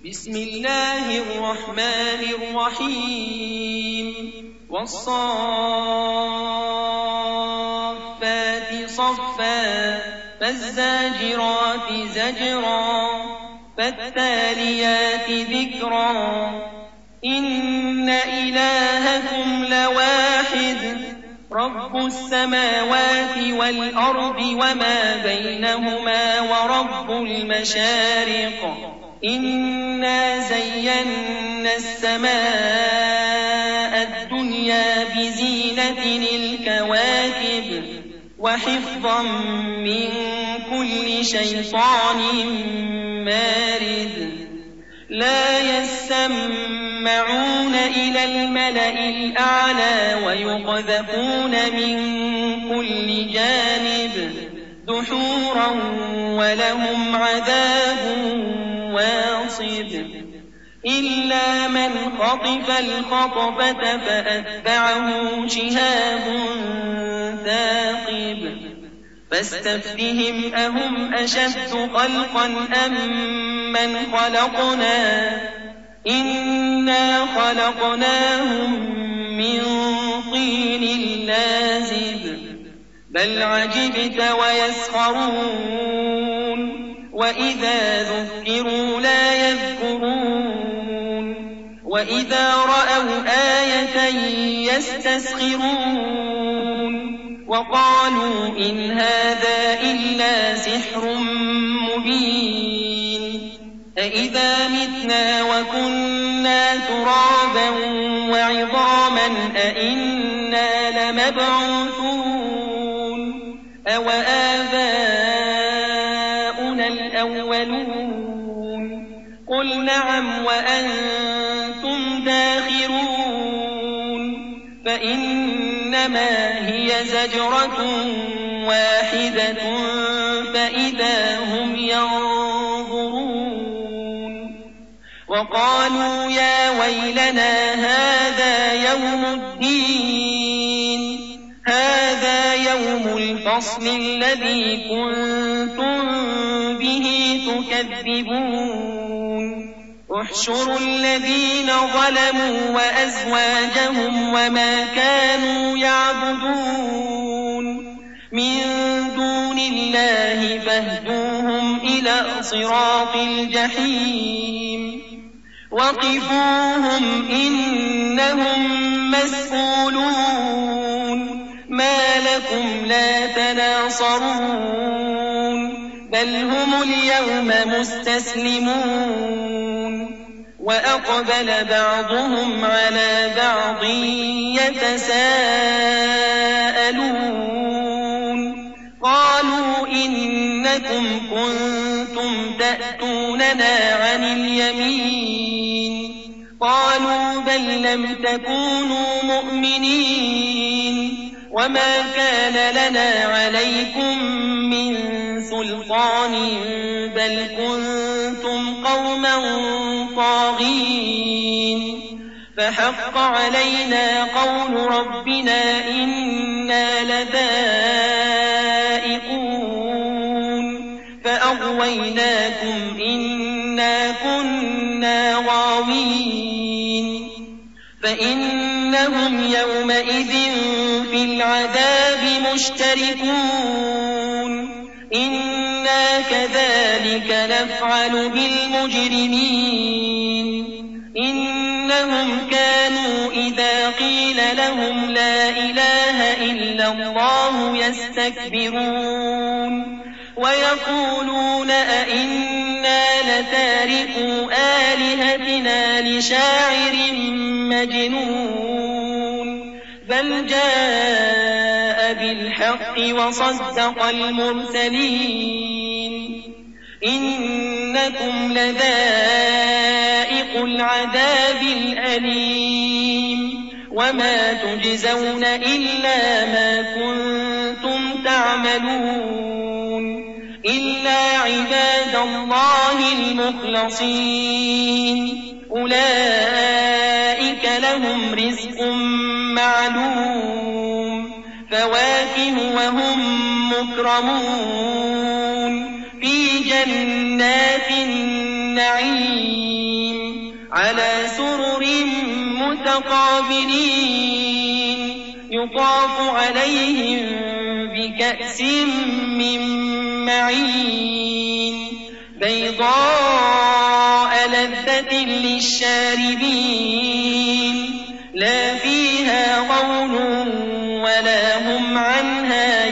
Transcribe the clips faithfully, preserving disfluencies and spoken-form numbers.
بسم الله الرحمن الرحيم والصافات صفا فالزاجرات زجرا فالتاليات ذكرا إن إلهكم لواحد رب السماوات والأرض وما بينهما ورب المشارق إنا زينا السماء الدنيا بزينة الكواكب وحفظا من كل شيطان مارد لا يسمعون إلى الملأ الأعلى ويقذفون من كل جانب دحورا ولهم عذاب واصب إلا من خطف الخطفة فأتبعه شهاب ثاقب فاستفتهم أهم أشد خلقا أم من خلقنا إنا خلقناهم من طين لازب بل عجبت ويسخرون وإذا ذكروا لا يذكرون وإذا رأوا آية يستسخرون وقالوا إن هذا إلا سحر مبين أإذا متنا وكنا ترابا وعظاما أإنا لمبعوثون أو آباؤنا الأولون قل نعم وأنتم داخرون فإنما هي زجرة واحدة فإذا هم ينظرون وقالوا يا ويلنا هذا يوم الدين هذا يوم الفصل الذي كنتم به تكذبون احشروا الذين ظلموا وأزواجهم وما كانوا يعبدون من دون الله فاهدوهم إلى صراط الجحيم وقفوهم إنهم مسؤولون ما لكم لا تناصرون بل هم اليوم مستسلمون وأقبل بعضهم على بعض يتساءلون قالوا إنكم كنتم تأتوننا عن اليمين قالوا بل لم تكونوا مؤمنين وما كان لنا عليكم من سلطان بل كنتم قوما طاغين فحق علينا قول ربنا إنا لذائقون فأغويناكم إنا كنا غاوين فإنهم يومئذ في العذاب مشتركون إنا كذلك نفعل بالمجرمين إنهم كانوا إذا قيل لهم لا إله إلا الله يستكبرون ويقولون أئنا لتاركو آلهتنا لشاعر مجنون بل جاء بالحق وصدق المرسلين إنكم لذائق العذاب الأليم وما تجزون إلا ما كنتم تعملون إلا عباد الله المخلصين أولئك لهم رزق معلوم فواكه وهم مكرمون. في جنات النعيم متقابلين يطاف عليهم بكأس من معين بيضاء لذة للشاربين لا فيها غول ولا هم عنها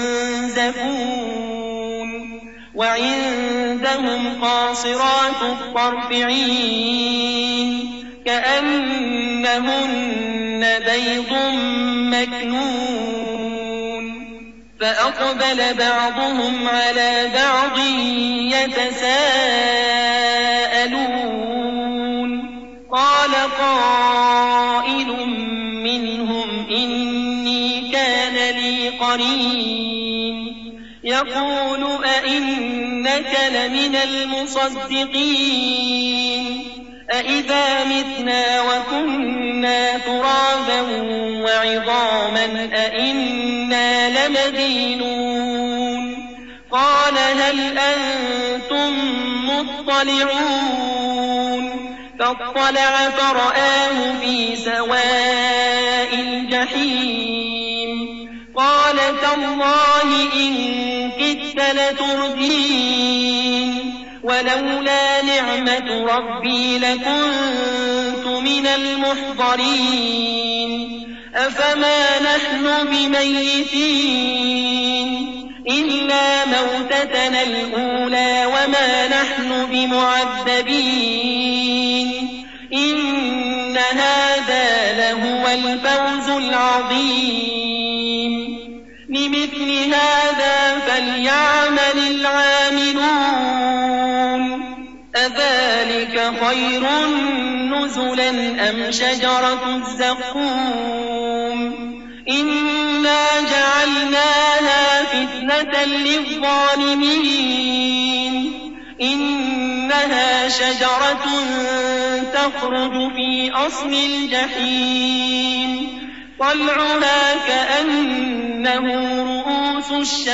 ينزفون وعندهم قاصرات الطرف عين كأنهن بيض مكنون فأقبل بعضهم على بعض يتساءلون قال قائل منهم إني كان لي قرين يقول أئنك لمن المصدقين أئذا متنا وكنا ترابا وعظاما أئنا لمدينون قال هل أنتم مطلعون فاطلع فرآه في سواء الجحيم قال تالله إن كدت لتردين ولولا نعمة ربي لكنت من المحضرين أفما نحن بميتين إلا موتتنا الأولى وما نحن بمعذبين إن هذا لهو الفوز العظيم لمثل هذا فليعمل العاملون أذلك خير نزلا أم شجرة الزقوم إنا جعلناها فتنة للظالمين إنها شجرة تخرج في أصل الجحيم طلعها كأنه رؤوس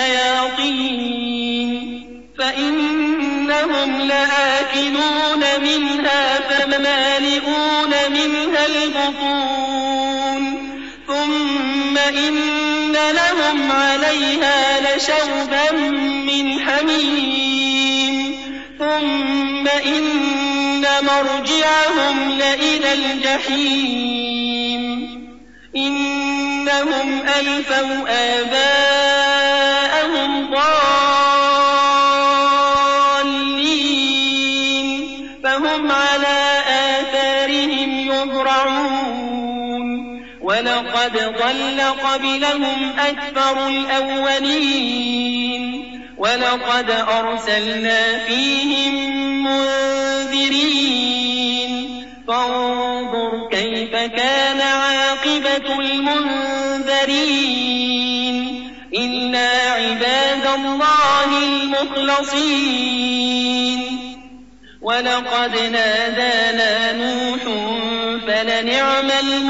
الشياطين فإنهم لآكلون منها فمالئون منها البطون ثم إن لهم عليها لشوبا من حميم ثم إن مرجعهم لإلى الجحيم إنهم ألفوا آباءهم ضالين فهم على آثارهم يهرعون ولقد ضل قبلهم أكثر الأولين ولقد أرسلنا فيهم منذرين فانظر كيف كان عاقبة المنذرين إلا عباد الله المخلصين ولقد نادانا نوح فلنعم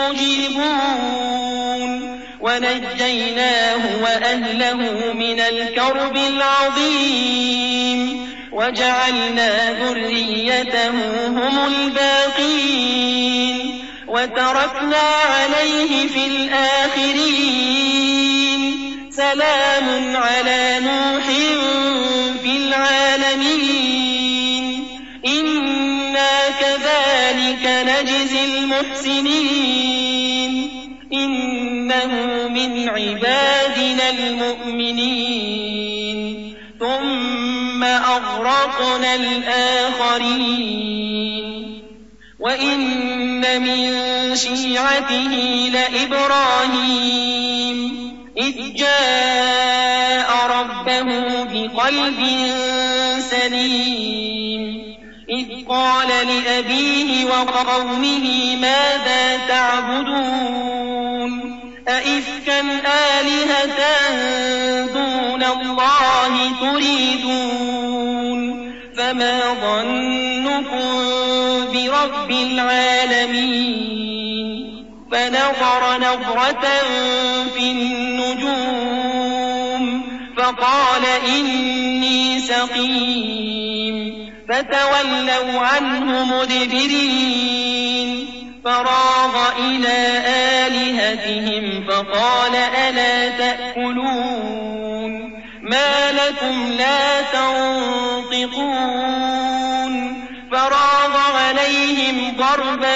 المجيبون ونجيناه وأهله من الكرب العظيم وجعلنا ذريته هم الباقين وتركنا عليه في الآخرين سلام على نوح في العالمين إنا كذلك نجزي المحسنين إنه من عبادنا المؤمنين ثم أغرقنا الآخرين وإن من شيعته لإبراهيم إذ جاء ربه بقلب سليم إذ قال لأبيه وقومه ماذا تعبدون أئفكا آلهة دون الله تريدون فما ظنكم برب العالمين فنظر نظرة في النجوم فقال إني سقيم فتولوا عنه مدبرين فراغ إلى آلهتهم فقال ألا تأكلون ما لكم لا تنطقون فراغ عليهم ضربا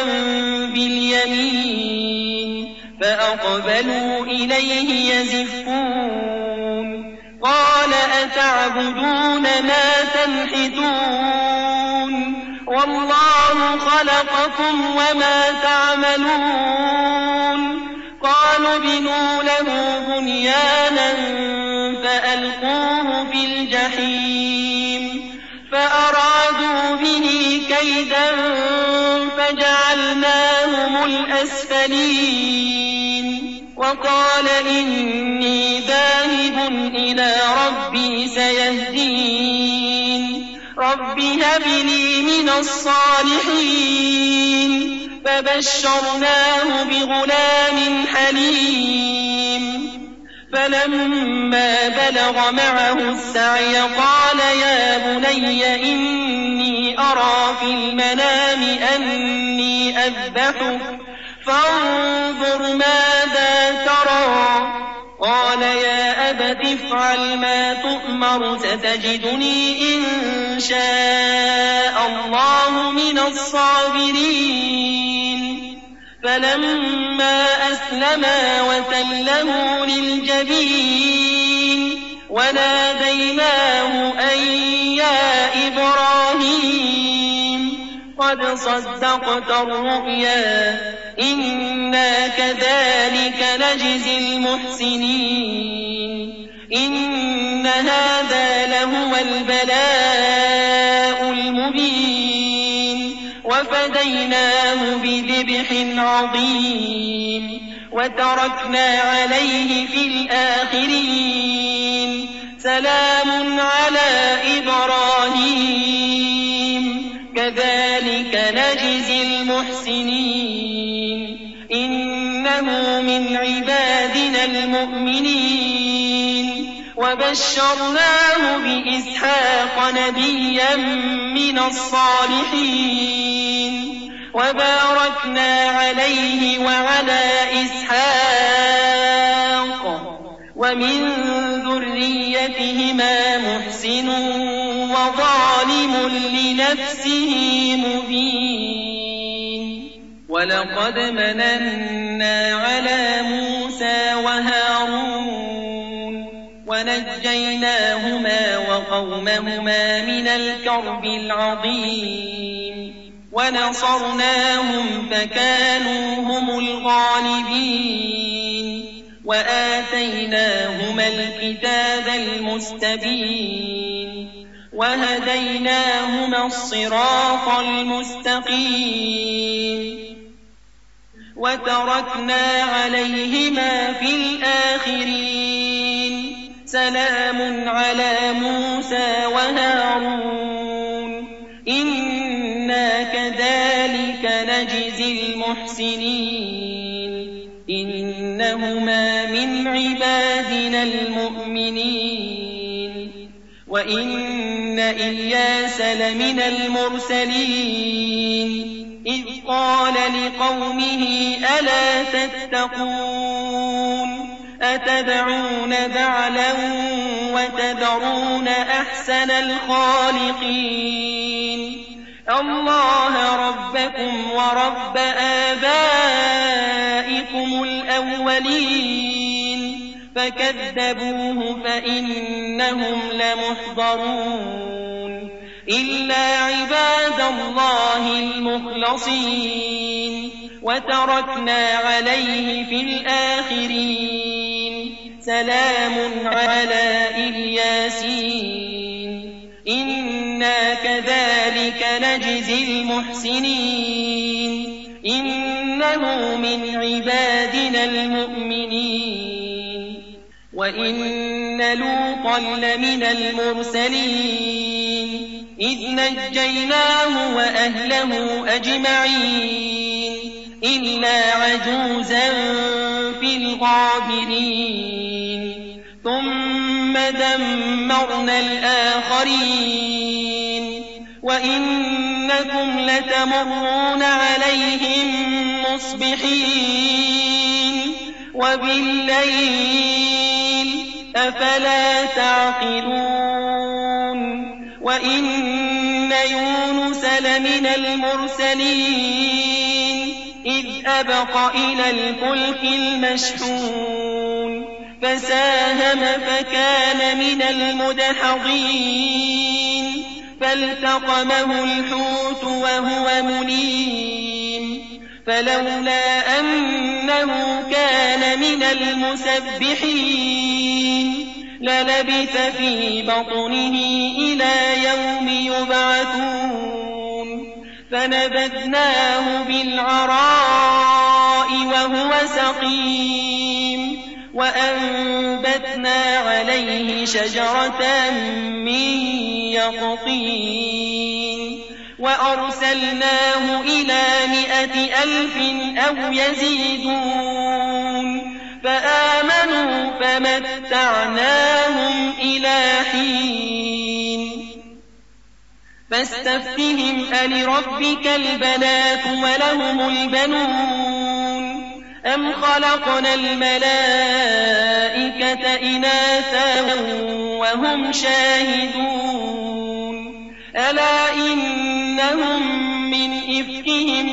باليمين فأقبلوا إليه يزفون قال أتعبدون ما تنحتون والله خلقكم وما تعملون قالوا ابنوا له بنيانا فألقوه في الجحيم فأرادوا به كيدا فجعلناهم الأسفلين وقال إني ذاهب إلى ربي سيهدين رب هب لي من الصالحين فبشرناه بغلام حليم فلما بلغ معه السعي قال يا بني إني أرى في المنام أني أذبحك فانظر ماذا ترى قال يا أبت افعل ما تؤمر ستجدني إن شاء الله من الصابرين فلما أسلما وتله للجبين وناديناه أن يا إبراهيم قد صدقت الرؤيا إنا كذلك نجزي المحسنين إن هذا لهو البلاء المبين وفديناه بذبح عظيم وتركنا عليه في الآخرين سلام على إبراهيم كذلك نجزي المحسنين إنه من عبادنا المؤمنين وبشرناه بإسحاق نبيا من الصالحين وباركنا عليه وعلى إسحاق ومن ذريتهما محسن وظالم لنفسه مبين ولقد مننا على موسى وهارون ونجيناهما وقومهما من الكرب العظيم ونصرناهم فكانوا هم الغالبين وآتيناهما الكتاب المستبين وهديناهما الصراط المستقيم وتركنا عليهما في الآخرين سلام على موسى وهارون إنا كذلك نجزي المحسنين إنهما من عبادنا المؤمنين وإن إلياس لمن المرسلين إذ قال لقومه ألا تتقون أتدعون بعلا وتذرون أحسن الخالقين الله ربكم ورب آبائكم الأولين فكذبوه فإنهم لمحضرون إلا عباد الله المخلصين وتركنا عليه في الآخرين سلام على الياسين إنا كذلك نجزي المحسنين إنه من عبادنا المؤمنين وإن لوطا لمن المرسلين إذ نجيناه وأهله أجمعين إلا عجوزا في الغابرين ثم دمرنا الآخرين وإنكم لتمرون عليهم مصبحين وبالليل أفلا تعقلون وإن يونس لمن المرسلين إذ أبق إلى الفلك المشحون فساهم فكان من المدحضين فالتقمه الحوت وهو مليم فلولا أنه كان من المسبحين للبث في بطنه إلى يوم يبعثون فنبذناه بالعراء وهو سقيم وأنبتنا عليه شجرة من يقطين وأرسلناه إلى مائة ألف أو يزيدون فآمنوا فمتعناهم إلى حين فاستفتهم ألربك البنات ولهم البنون أم خلقنا الملائكة إناثا وهم شاهدون ألا إنهم من إفكهم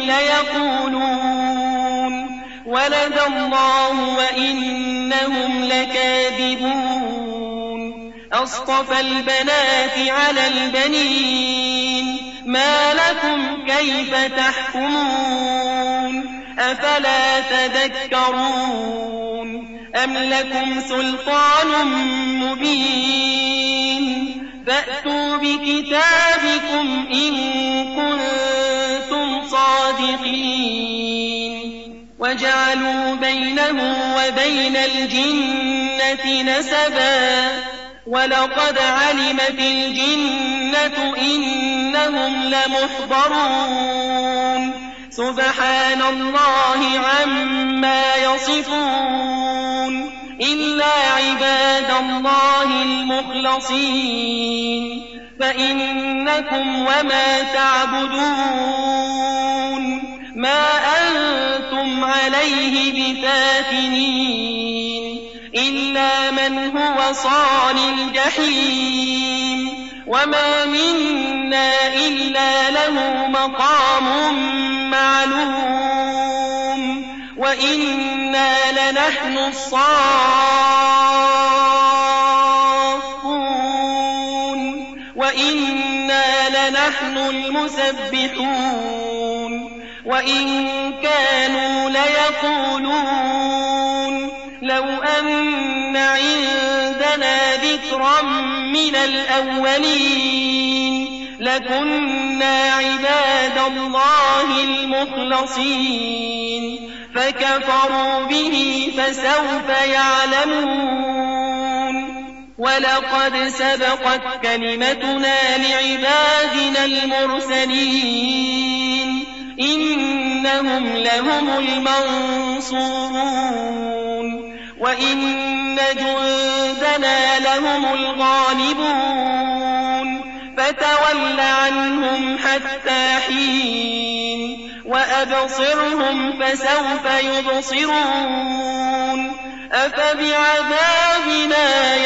ليقولون ولد الله وإنهم لكاذبون أصطفى البنات على البنين ما لكم كيف تحكمون أفلا تذكرون أم لكم سلطان مبين فأتوا بكتابكم إن كنتم صادقين وجعلوا بينه وبين الجنة نسبا ولقد علمت الجنة إنهم لمحضرون سبحان الله عما يصفون إلا عباد الله المخلصين فإنكم وما تعبدون ما أنتم عليه بفاتنين إلا من هو صال الجحيم وما منا إلا له مقام معلوم وإنا لنحن الصافون وإنا لنحن المسبحون وإن كانوا ليقولون لو أن عندنا ذكرا من الأولين لكنا عباد الله المخلصين فكفروا به فسوف يعلمون ولقد سبقت كلمتنا لعبادنا المرسلين إنهم لهم المنصورون وإن جندنا لهم الغالبون فتول عنهم حتى حين وأبصرهم فسوف يبصرون أفبعذابنا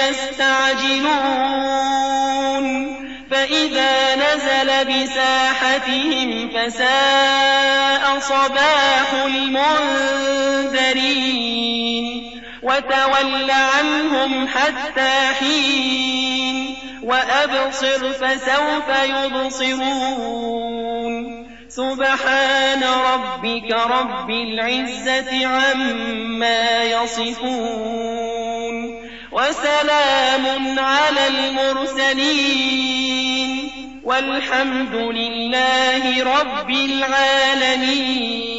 يستعجلون فإذا نزل بساحتهم فساء صباح المنذرين وتول عنهم حتى حين وأبصر فسوف يبصرون سبحان ربك رب العزة عما يصفون وسلام على المرسلين والحمد لله رب العالمين.